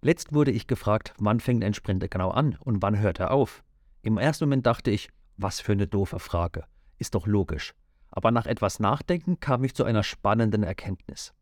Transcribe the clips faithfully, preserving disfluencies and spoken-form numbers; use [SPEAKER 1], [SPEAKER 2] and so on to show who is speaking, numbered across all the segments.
[SPEAKER 1] Letzt wurde ich gefragt, wann fängt ein Sprint genau an und wann hört er auf? Im ersten Moment dachte ich, was für eine doofe Frage. Ist doch logisch. Aber nach etwas Nachdenken kam ich zu einer spannenden Erkenntnis.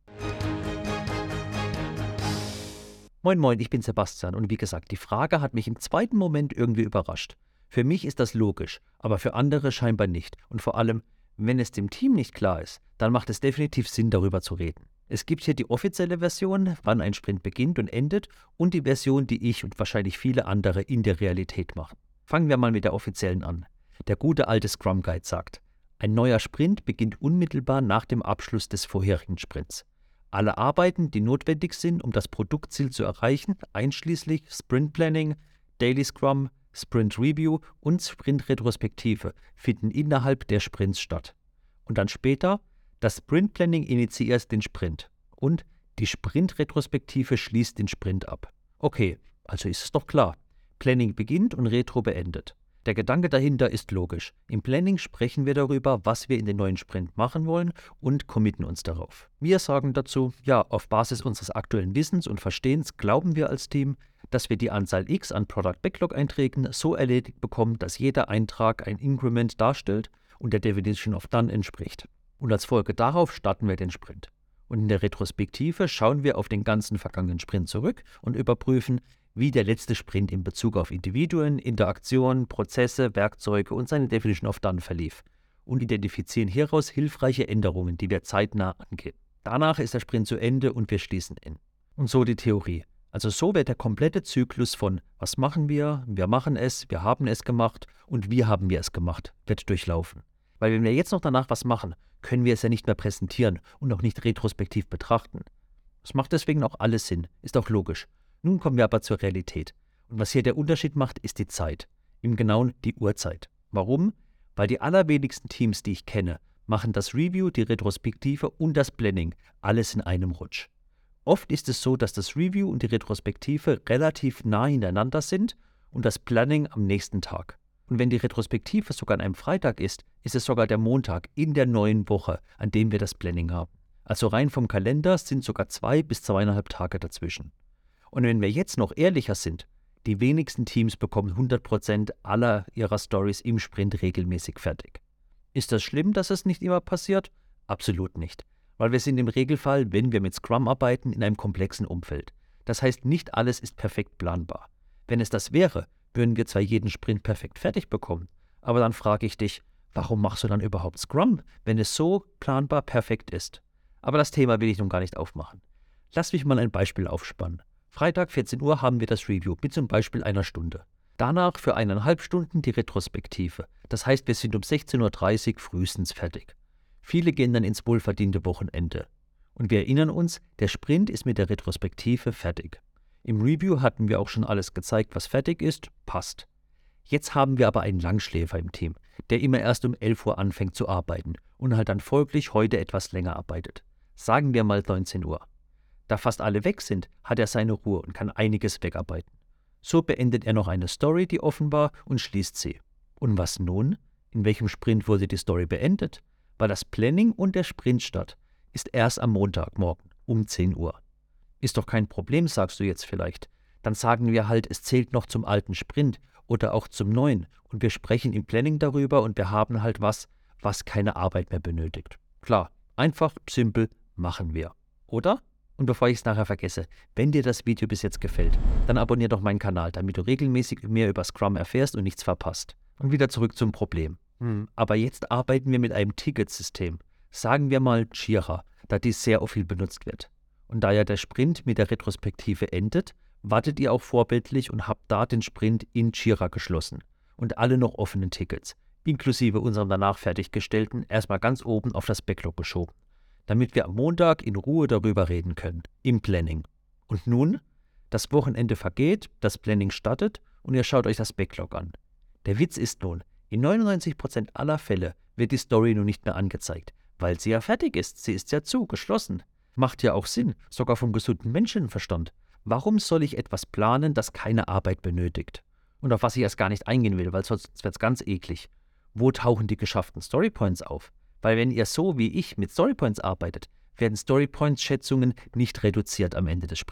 [SPEAKER 1] Moin moin, ich bin Sebastian und wie gesagt, die Frage hat mich im zweiten Moment irgendwie überrascht. Für mich ist das logisch, aber für andere scheinbar nicht. Und vor allem, wenn es dem Team nicht klar ist, dann macht es definitiv Sinn, darüber zu reden. Es gibt hier die offizielle Version, wann ein Sprint beginnt und endet, und die Version, die ich und wahrscheinlich viele andere in der Realität machen. Fangen wir mal mit der offiziellen an. Der gute alte Scrum Guide sagt, ein neuer Sprint beginnt unmittelbar nach dem Abschluss des vorherigen Sprints. Alle Arbeiten, die notwendig sind, um das Produktziel zu erreichen, einschließlich Sprint Planning, Daily Scrum, Sprint Review und Sprint Retrospektive, finden innerhalb der Sprints statt. Und dann später, das Sprint Planning initiiert den Sprint und die Sprint Retrospektive schließt den Sprint ab. Okay, also ist es doch klar. Planning beginnt und Retro beendet. Der Gedanke dahinter ist logisch. Im Planning sprechen wir darüber, was wir in den neuen Sprint machen wollen und committen uns darauf. Wir sagen dazu, ja, auf Basis unseres aktuellen Wissens und Verstehens glauben wir als Team, dass wir die Anzahl X an Product Backlog Einträgen so erledigt bekommen, dass jeder Eintrag ein Increment darstellt und der Definition of Done entspricht. Und als Folge darauf starten wir den Sprint. Und in der Retrospektive schauen wir auf den ganzen vergangenen Sprint zurück und überprüfen, wie der letzte Sprint in Bezug auf Individuen, Interaktionen, Prozesse, Werkzeuge und seine Definition of Done verlief und identifizieren hieraus hilfreiche Änderungen, die wir zeitnah angehen. Danach ist der Sprint zu Ende und wir schließen ihn. Und so die Theorie. Also so wird der komplette Zyklus von was machen wir, wir machen es, wir haben es gemacht und wie haben wir es gemacht, wird durchlaufen. Weil wenn wir jetzt noch danach was machen, können wir es ja nicht mehr präsentieren und auch nicht retrospektiv betrachten. Das macht deswegen auch alles Sinn, ist auch logisch. Nun kommen wir aber zur Realität. Und was hier der Unterschied macht, ist die Zeit. Im Genauen die Uhrzeit. Warum? Weil die allerwenigsten Teams, die ich kenne, machen das Review, die Retrospektive und das Planning alles in einem Rutsch. Oft ist es so, dass das Review und die Retrospektive relativ nah hintereinander sind und das Planning am nächsten Tag. Und wenn die Retrospektive sogar an einem Freitag ist, ist es sogar der Montag in der neuen Woche, an dem wir das Planning haben. Also rein vom Kalender sind sogar zwei bis zweieinhalb Tage dazwischen. Und wenn wir jetzt noch ehrlicher sind, die wenigsten Teams bekommen hundert Prozent aller ihrer Stories im Sprint regelmäßig fertig. Ist das schlimm, dass es nicht immer passiert? Absolut nicht. Weil wir sind im Regelfall, wenn wir mit Scrum arbeiten, in einem komplexen Umfeld. Das heißt, nicht alles ist perfekt planbar. Wenn es das wäre, würden wir zwar jeden Sprint perfekt fertig bekommen, aber dann frage ich dich, warum machst du dann überhaupt Scrum, wenn es so planbar perfekt ist? Aber das Thema will ich nun gar nicht aufmachen. Lass mich mal ein Beispiel aufspannen. Freitag vierzehn Uhr haben wir das Review mit zum Beispiel einer Stunde. Danach für eineinhalb Stunden die Retrospektive. Das heißt, wir sind um sechzehn Uhr dreißig frühestens fertig. Viele gehen dann ins wohlverdiente Wochenende. Und wir erinnern uns, der Sprint ist mit der Retrospektive fertig. Im Review hatten wir auch schon alles gezeigt, was fertig ist, passt. Jetzt haben wir aber einen Langschläfer im Team, der immer erst um elf Uhr anfängt zu arbeiten und halt dann folglich heute etwas länger arbeitet. Sagen wir mal neunzehn Uhr. Da fast alle weg sind, hat er seine Ruhe und kann einiges wegarbeiten. So beendet er noch eine Story, die offen war, und schließt sie. Und was nun? In welchem Sprint wurde die Story beendet? Weil das Planning und der Sprintstart ist erst am Montagmorgen um zehn Uhr. Ist doch kein Problem, sagst du jetzt vielleicht. Dann sagen wir halt, es zählt noch zum alten Sprint oder auch zum neuen und wir sprechen im Planning darüber und wir haben halt was, was keine Arbeit mehr benötigt. Klar, einfach, simpel, machen wir. Oder? Und bevor ich es nachher vergesse, wenn dir das Video bis jetzt gefällt, dann abonniere doch meinen Kanal, damit du regelmäßig mehr über Scrum erfährst und nichts verpasst. Und wieder zurück zum Problem. Hm, aber jetzt arbeiten wir mit einem Ticketsystem. Sagen wir mal Jira, da dies sehr viel benutzt wird. Und da ja der Sprint mit der Retrospektive endet, wartet ihr auch vorbildlich und habt da den Sprint in Jira geschlossen. Und alle noch offenen Tickets, inklusive unserem danach fertiggestellten, erstmal ganz oben auf das Backlog geschoben. Damit wir am Montag in Ruhe darüber reden können, im Planning. Und nun, das Wochenende vergeht, das Planning startet und ihr schaut euch das Backlog an. Der Witz ist nun, in neunundneunzig Prozent aller Fälle wird die Story nun nicht mehr angezeigt, weil sie ja fertig ist, sie ist ja zu, geschlossen. Macht ja auch Sinn, sogar vom gesunden Menschenverstand. Warum soll ich etwas planen, das keine Arbeit benötigt? Und auf was ich erst gar nicht eingehen will, weil sonst wird es ganz eklig. Wo tauchen die geschafften Storypoints auf? Weil wenn ihr so wie ich mit Storypoints arbeitet, werden Storypoints-Schätzungen nicht reduziert am Ende des Sprints,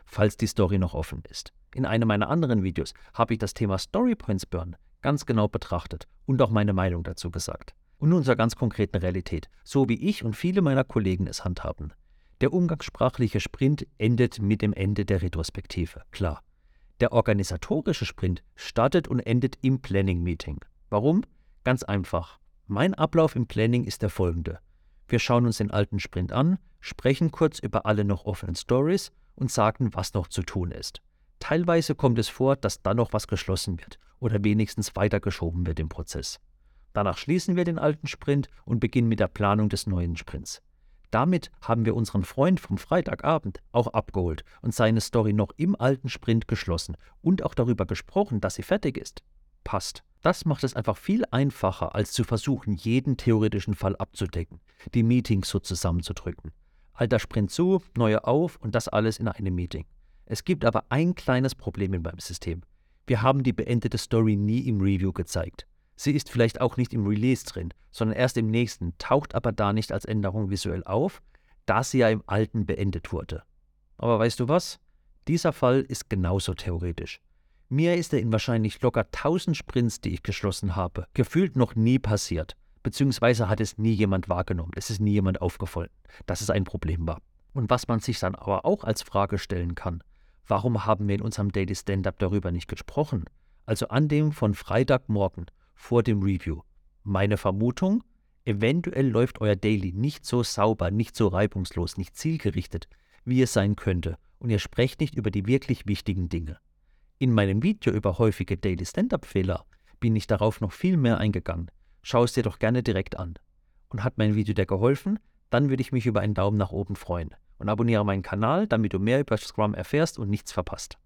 [SPEAKER 1] falls die Story noch offen ist. In einem meiner anderen Videos habe ich das Thema Storypoints Burn ganz genau betrachtet und auch meine Meinung dazu gesagt. Und nun zur ganz konkreten Realität, so wie ich und viele meiner Kollegen es handhaben. Der umgangssprachliche Sprint endet mit dem Ende der Retrospektive, klar. Der organisatorische Sprint startet und endet im Planning-Meeting. Warum? Ganz einfach. Mein Ablauf im Planning ist der folgende. Wir schauen uns den alten Sprint an, sprechen kurz über alle noch offenen Stories und sagen, was noch zu tun ist. Teilweise kommt es vor, dass dann noch was geschlossen wird oder wenigstens weitergeschoben wird im Prozess. Danach schließen wir den alten Sprint und beginnen mit der Planung des neuen Sprints. Damit haben wir unseren Freund vom Freitagabend auch abgeholt und seine Story noch im alten Sprint geschlossen und auch darüber gesprochen, dass sie fertig ist. Passt. Das macht es einfach viel einfacher, als zu versuchen, jeden theoretischen Fall abzudecken, die Meetings so zusammenzudrücken. Alter Sprint zu, neue auf und das alles in einem Meeting. Es gibt aber ein kleines Problem in meinem System. Wir haben die beendete Story nie im Review gezeigt. Sie ist vielleicht auch nicht im Release drin, sondern erst im nächsten, taucht aber da nicht als Änderung visuell auf, da sie ja im alten beendet wurde. Aber weißt du was? Dieser Fall ist genauso theoretisch. Mir ist er in wahrscheinlich locker tausend Sprints, die ich geschlossen habe, gefühlt noch nie passiert. Beziehungsweise hat es nie jemand wahrgenommen, es ist nie jemand aufgefallen, dass es ein Problem war. Und was man sich dann aber auch als Frage stellen kann, warum haben wir in unserem Daily Stand-Up darüber nicht gesprochen? Also an dem von Freitagmorgen vor dem Review. Meine Vermutung, eventuell läuft euer Daily nicht so sauber, nicht so reibungslos, nicht zielgerichtet, wie es sein könnte und ihr sprecht nicht über die wirklich wichtigen Dinge. In meinem Video über häufige Daily Stand-Up-Fehler bin ich darauf noch viel mehr eingegangen. Schau es dir doch gerne direkt an. Und hat mein Video dir geholfen? Dann würde ich mich über einen Daumen nach oben freuen. Und abonniere meinen Kanal, damit du mehr über Scrum erfährst und nichts verpasst.